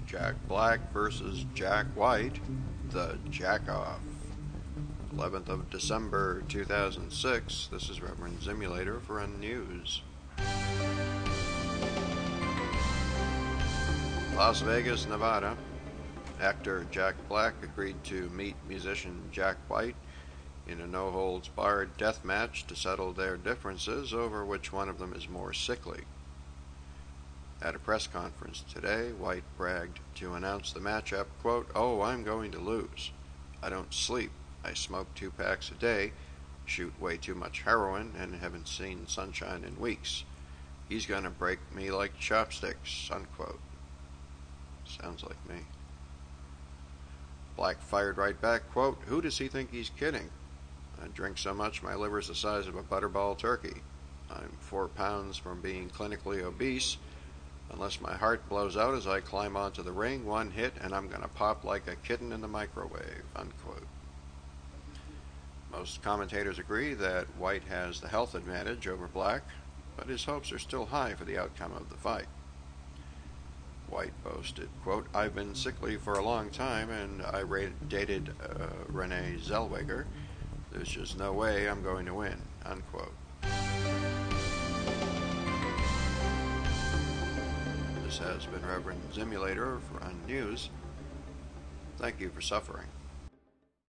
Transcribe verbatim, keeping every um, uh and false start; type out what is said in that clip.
Jack Black versus Jack White, the Jack-Off. eleventh of December two thousand six. This is Reverend Simulator for Unnews. Las Vegas, Nevada. Actor Jack Black agreed to meet musician Jack White in a no-holds-barred death match to settle their differences over which one of them is more sickly. At a press conference today, White bragged to announce the matchup, quote, "Oh, I'm going to lose. I don't sleep. I smoke two packs a day, shoot way too much heroin, and haven't seen sunshine in weeks. He's going to break me like chopsticks," unquote. Sounds like me. Black fired right back, quote, "Who does he think he's kidding? I drink so much my liver's the size of a butterball turkey. I'm four pounds from being clinically obese. Unless my heart blows out as I climb onto the ring, one hit and I'm going to pop like a kitten in the microwave," unquote. Most commentators agree that White has the health advantage over Black, but his hopes are still high for the outcome of the fight. White boasted, quote, "I've been sickly for a long time and I dated uh, Renee Zellweger. There's just no way I'm going to win," unquote. This has been Reverend Simulator for Unnews. Thank you for suffering.